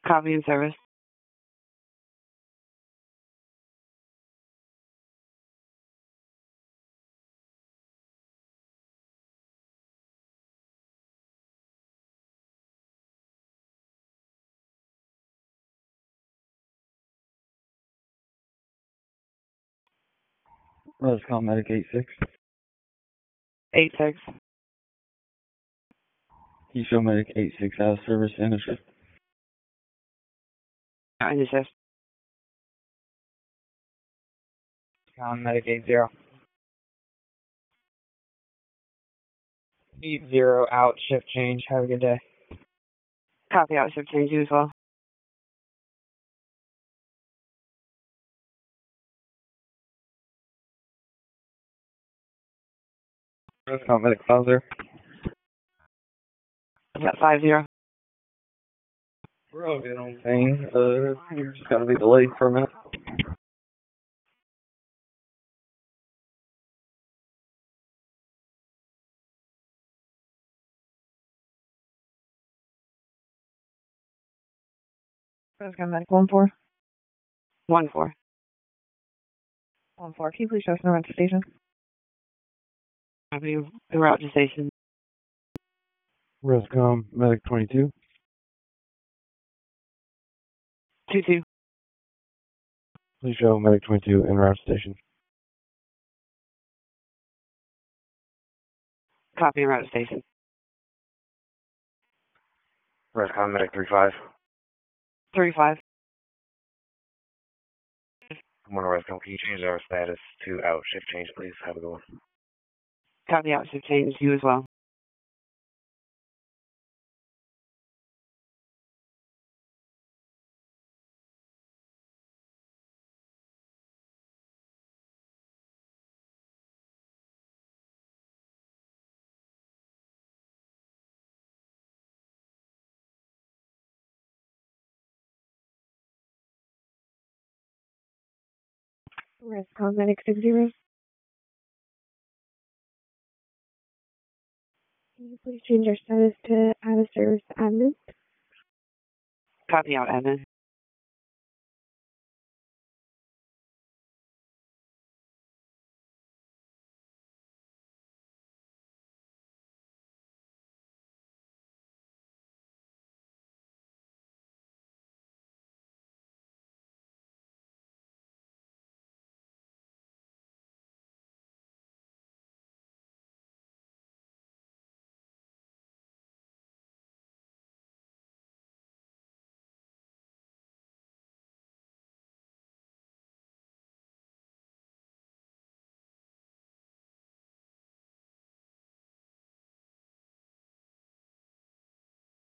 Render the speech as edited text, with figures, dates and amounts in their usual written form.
Copy and service. Roscom Medic 86. 86. You show Medic 86 out of service and a shift. In the shift. Medic 80. 80 out, shift change. Have a good day. Copy out, shift change, you as well. Roscom Medic 50. Yeah, 50. We're all good on thing. You're just gonna be delayed for a minute. Roscom Medic 14. 14. 14. Can you please show us the route to station? Copy the route to station. Roscom Medic 22. 22. Please show Medic 22 en route station. Copy and route to station. Roscom Medic 35. 35. Come on, Roscom. Can you change our status to out shift change, please? Have a good one. Copy out, shift change, you as well. Roscom Medic 60. Can you please change our status to out of service admin? Copy out, admin.